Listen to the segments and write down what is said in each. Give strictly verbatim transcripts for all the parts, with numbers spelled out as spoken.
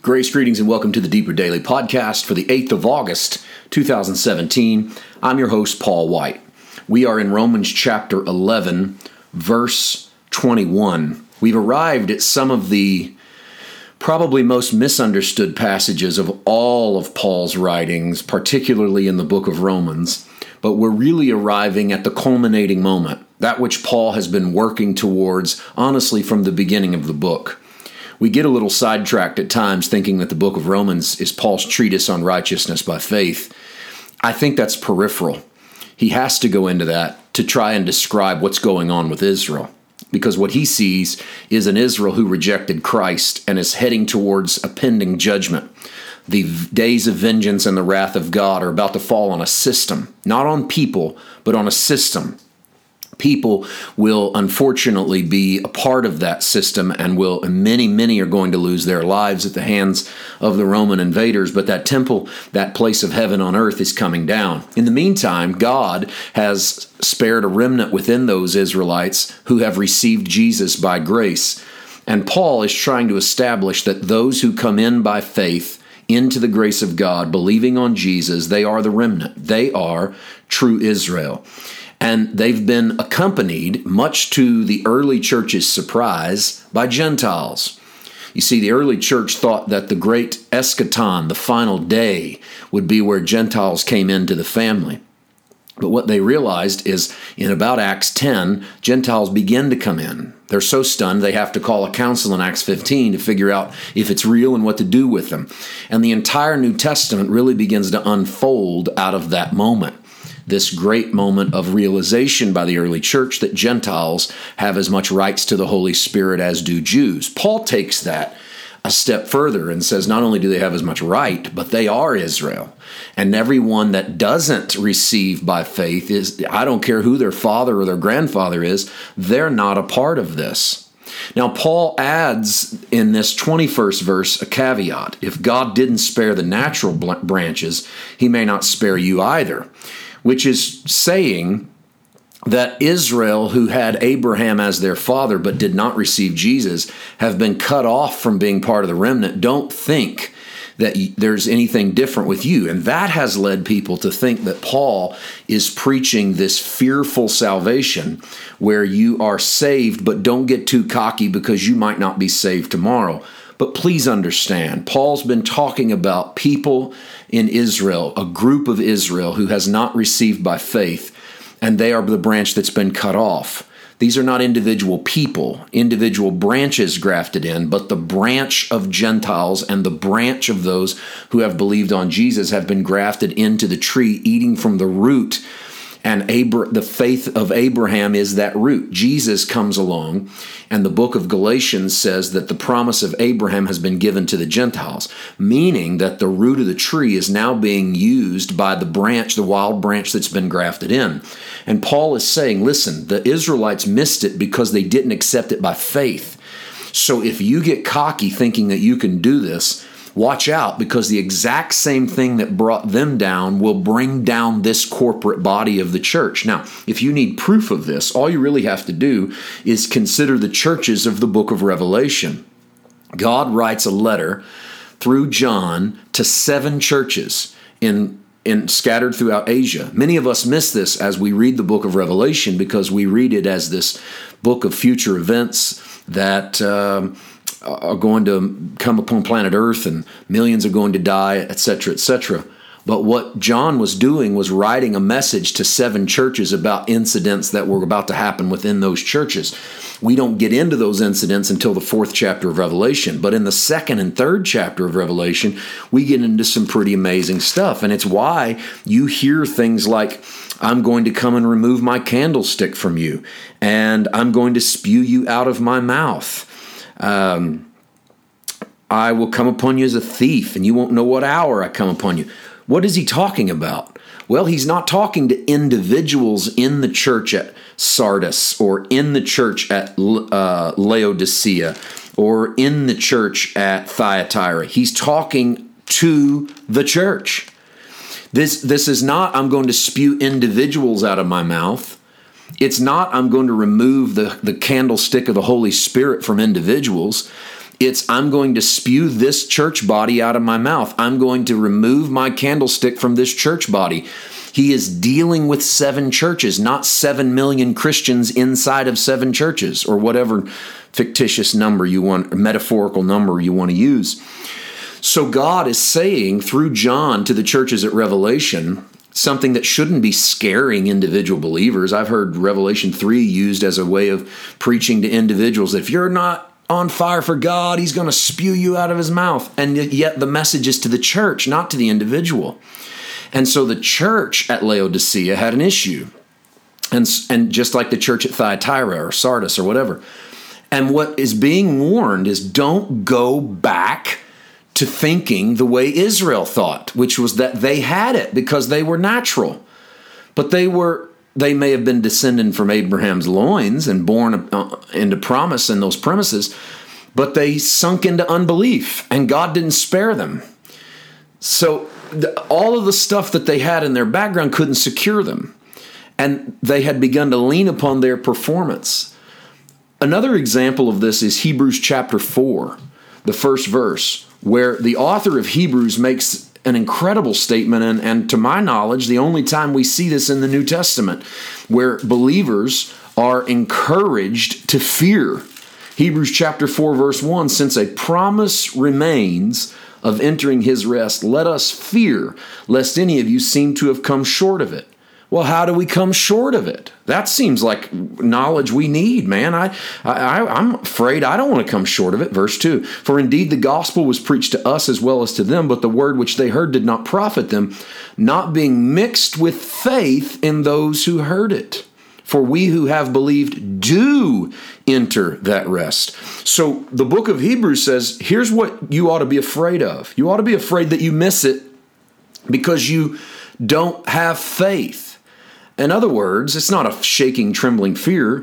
Grace, greetings, and welcome to the Deeper Daily Podcast for the eighth of August, two thousand seventeen. I'm your host, Paul White. We are in Romans chapter eleven, verse twenty-one. We've arrived at some of the probably most misunderstood passages of all of Paul's writings, particularly in the book of Romans, but we're really arriving at the culminating moment, that which Paul has been working towards, honestly, from the beginning of the book. We get a little sidetracked at times thinking that the book of Romans is Paul's treatise on righteousness by faith. I think that's peripheral. He has to go into that to try and describe what's going on with Israel, because what he sees is an Israel who rejected Christ and is heading towards a pending judgment. The days of vengeance and the wrath of God are about to fall on a system, not on people, but on a system. People will unfortunately be a part of that system and will, and many, many are going to lose their lives at the hands of the Roman invaders. But that temple, that place of heaven on earth is coming down. In the meantime, God has spared a remnant within those Israelites who have received Jesus by grace. And Paul is trying to establish that those who come in by faith into the grace of God, believing on Jesus, they are the remnant. They are true Israel. And they've been accompanied, much to the early church's surprise, by Gentiles. You see, the early church thought that the great eschaton, the final day, would be where Gentiles came into the family. But what they realized is in about Acts ten, Gentiles begin to come in. They're so stunned they have to call a council in Acts fifteen to figure out if it's real and what to do with them. And the entire New Testament really begins to unfold out of that moment. This great moment of realization by the early church that Gentiles have as much rights to the Holy Spirit as do Jews. Paul takes that a step further and says not only do they have as much right, but they are Israel. And everyone that doesn't receive by faith is, I don't care who their father or their grandfather is, they're not a part of this. Now, Paul adds in this twenty-first verse a caveat. If God didn't spare the natural branches, he may not spare you either. Which is saying that Israel, who had Abraham as their father but did not receive Jesus, have been cut off from being part of the remnant. Don't think that there's anything different with you. And that has led people to think that Paul is preaching this fearful salvation where you are saved, but don't get too cocky because you might not be saved tomorrow. But please understand, Paul's been talking about people in Israel, a group of Israel who has not received by faith, and they are the branch that's been cut off. These are not individual people, individual branches grafted in, but the branch of Gentiles and the branch of those who have believed on Jesus have been grafted into the tree, eating from the root. And Abra- the faith of Abraham is that root. Jesus comes along, and the book of Galatians says that the promise of Abraham has been given to the Gentiles, meaning that the root of the tree is now being used by the branch, the wild branch that's been grafted in. And Paul is saying, listen, the Israelites missed it because they didn't accept it by faith. So if you get cocky thinking that you can do this, watch out, because the exact same thing that brought them down will bring down this corporate body of the church. Now, if you need proof of this, all you really have to do is consider the churches of the book of Revelation. God writes a letter through John to seven churches in, in scattered throughout Asia. Many of us miss this as we read the book of Revelation because we read it as this book of future events that Um, are going to come upon planet Earth and millions are going to die, et cetera, et cetera. But what John was doing was writing a message to seven churches about incidents that were about to happen within those churches. We don't get into those incidents until the fourth chapter of Revelation. But in the second and third chapter of Revelation, we get into some pretty amazing stuff. And it's why you hear things like, I'm going to come and remove my candlestick from you, and I'm going to spew you out of my mouth. Um, I will come upon you as a thief, and you won't know what hour I come upon you. What is he talking about? Well, he's not talking to individuals in the church at Sardis or in the church at uh, Laodicea or in the church at Thyatira. He's talking to the church. This, this is not, I'm going to spew individuals out of my mouth. It's not, I'm going to remove the, the candlestick of the Holy Spirit from individuals. It's, I'm going to spew this church body out of my mouth. I'm going to remove my candlestick from this church body. He is dealing with seven churches, not seven million Christians inside of seven churches, or whatever fictitious number you want, or metaphorical number you want to use. So God is saying through John to the churches at Revelation something that shouldn't be scaring individual believers. I've heard Revelation three used as a way of preaching to individuals. If you're not on fire for God, he's going to spew you out of his mouth. And yet the message is to the church, not to the individual. And so the church at Laodicea had an issue. And, and just like the church at Thyatira or Sardis or whatever. And what is being warned is don't go back to thinking the way Israel thought, which was that they had it because they were natural. But they were they may have been descended from Abraham's loins and born into promise in those premises, but they sunk into unbelief, and God didn't spare them. So the, all of the stuff that they had in their background couldn't secure them, and they had begun to lean upon their performance. Another example of this is Hebrews chapter four, the first verse, where the author of Hebrews makes an incredible statement, and, and to my knowledge, the only time we see this in the New Testament, where believers are encouraged to fear. Hebrews chapter four, verse one, since a promise remains of entering his rest, let us fear, lest any of you seem to have come short of it. Well, how do we come short of it? That seems like knowledge we need, man. I, I, I'm afraid I don't want to come short of it. Verse two, for indeed the gospel was preached to us as well as to them, but the word which they heard did not profit them, not being mixed with faith in those who heard it. For we who have believed do enter that rest. So the book of Hebrews says, here's what you ought to be afraid of. You ought to be afraid that you miss it because you don't have faith. In other words, it's not a shaking, trembling fear,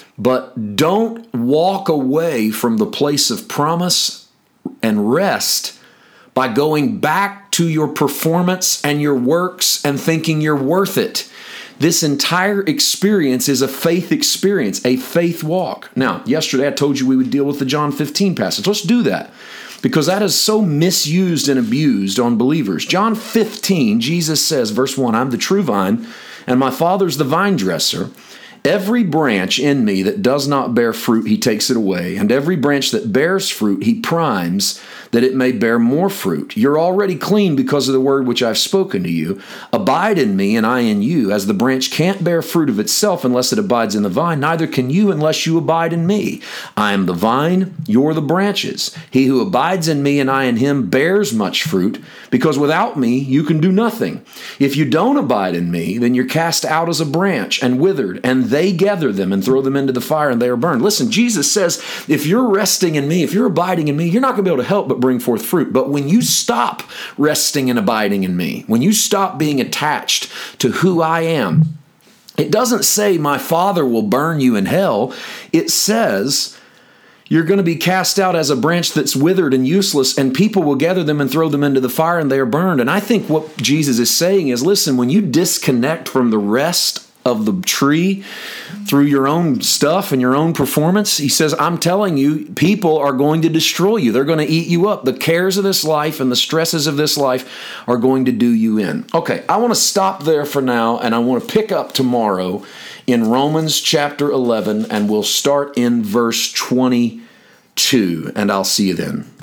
but don't walk away from the place of promise and rest by going back to your performance and your works and thinking you're worth it. This entire experience is a faith experience, a faith walk. Now, yesterday I told you we would deal with the John fifteen passage. Let's do that, because that is so misused and abused on believers. John fifteen, Jesus says, verse one, I'm the true vine, and my Father's the vine dresser. Every branch in me that does not bear fruit, he takes it away. And every branch that bears fruit, he primes that it may bear more fruit. You're already clean because of the word which I've spoken to you. Abide in me and I in you. As the branch can't bear fruit of itself unless it abides in the vine, neither can you unless you abide in me. I am the vine, you're the branches. He who abides in me and I in him bears much fruit, because without me you can do nothing. If you don't abide in me, then you're cast out as a branch and withered, and they gather them and throw them into the fire and they are burned. Listen, Jesus says, if you're resting in me, if you're abiding in me, you're not going to be able to help but bring forth fruit. But when you stop resting and abiding in me, when you stop being attached to who I am, it doesn't say my Father will burn you in hell. It says you're going to be cast out as a branch that's withered and useless, and people will gather them and throw them into the fire and they are burned. And I think what Jesus is saying is, listen, when you disconnect from the rest of the tree through your own stuff and your own performance, he says, I'm telling you, people are going to destroy you. They're going to eat you up. The cares of this life and the stresses of this life are going to do you in. Okay, I want to stop there for now, and I want to pick up tomorrow in Romans chapter eleven, and we'll start in verse twenty-two, and I'll see you then.